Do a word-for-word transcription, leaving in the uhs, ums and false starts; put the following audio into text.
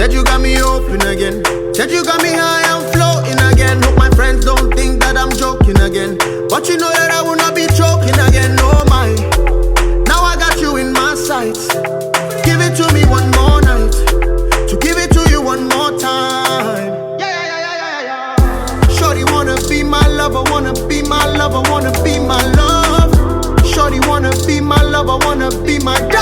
Said you got me open again. Said you got me high and floating again. Hope my friends don't think that I'm joking again. But you know that I will not be choking again. Oh my, now I got you in my sights. Give it to me one more night, to give it to you one more time. Yeah, yeah, yeah, yeah, yeah, yeah. Shorty wanna be my lover, wanna be my lover, wanna be my love. Shorty wanna be my lover, wanna be my